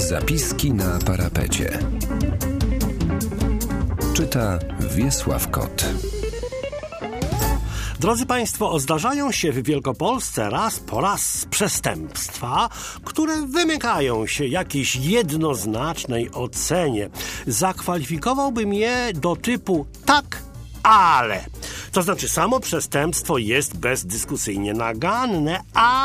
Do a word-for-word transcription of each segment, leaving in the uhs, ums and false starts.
Zapiski na parapecie. Czyta Wiesław Kot. Drodzy Państwo, zdarzają się w Wielkopolsce raz po raz przestępstwa, które wymykają się jakiejś jednoznacznej ocenie. Zakwalifikowałbym je do typu tak, ale. To znaczy, samo przestępstwo jest bezdyskusyjnie naganne,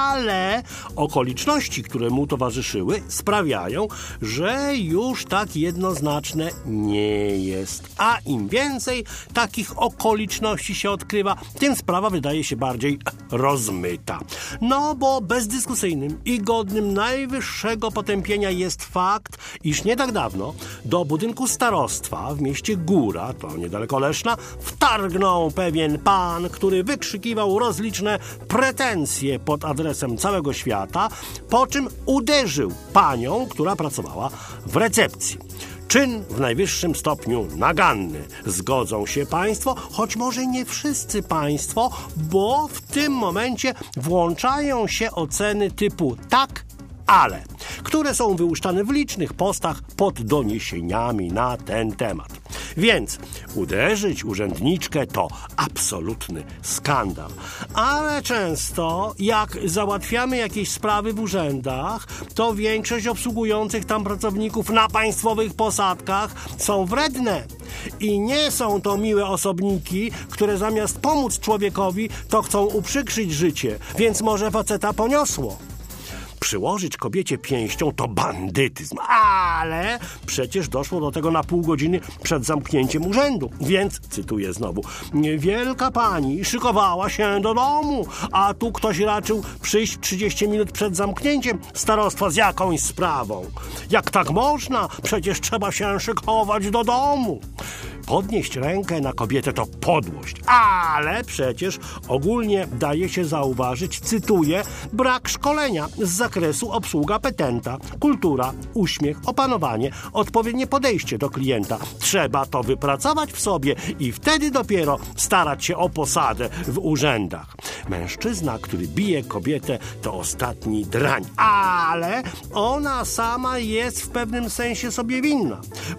ale okoliczności, które mu towarzyszyły, sprawiają, że już tak jednoznaczne nie jest. A im więcej takich okoliczności się odkrywa, tym sprawa wydaje się bardziej rozmyta. No bo bezdyskusyjnym i godnym najwyższego potępienia jest fakt, iż nie tak dawno do budynku starostwa w mieście Góra, to niedaleko Leszna, wtargnął pewien pan, który wykrzykiwał rozliczne pretensje pod adresem całego świata, po czym uderzył panią, która pracowała w recepcji. Czyn w najwyższym stopniu naganny. Zgodzą się Państwo, choć może nie wszyscy Państwo, bo w tym momencie włączają się oceny typu tak, ale, które są wyłuszczane w licznych postach pod doniesieniami na ten temat. Więc uderzyć urzędniczkę to absolutny skandal. Ale często, jak załatwiamy jakieś sprawy w urzędach, to większość obsługujących tam pracowników na państwowych posadkach są wredne. I nie są to miłe osobniki, które zamiast pomóc człowiekowi, to chcą uprzykrzyć życie, więc może faceta poniosło. Przyłożyć kobiecie pięścią to bandytyzm, ale przecież doszło do tego na pół godziny przed zamknięciem urzędu. Więc, cytuję znowu, wielka pani szykowała się do domu, a tu ktoś raczył przyjść trzydzieści minut przed zamknięciem starostwa z jakąś sprawą. Jak tak można? Przecież trzeba się szykować do domu. Podnieść rękę na kobietę to podłość, ale przecież ogólnie daje się zauważyć, cytuję, brak szkolenia z zakresu obsługa petenta, kultura, uśmiech, opanowanie, odpowiednie podejście do klienta. Trzeba to wypracować w sobie i wtedy dopiero starać się o posadę w urzędach. Mężczyzna, który bije kobietę, to ostatni drań, ale ona sama jest w pewnym sensie sobie winna,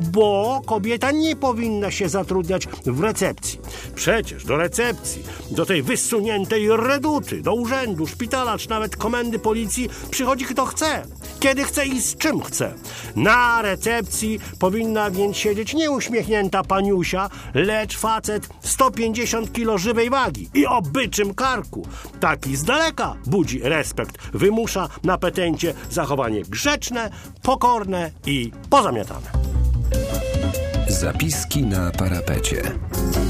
bo kobieta nie powinna się zatrudniać w recepcji. Przecież do recepcji, do tej wysuniętej reduty, do urzędu, szpitala czy nawet komendy policji przychodzi kto chce, kiedy chce i z czym chce. Na recepcji powinna więc siedzieć nie uśmiechnięta paniusia, lecz facet sto pięćdziesiąt kilo żywej wagi i o byczym karku. Taki z daleka budzi respekt, wymusza na petencie zachowanie grzeczne, pokorne i pozamiatane. Zapiski na parapecie.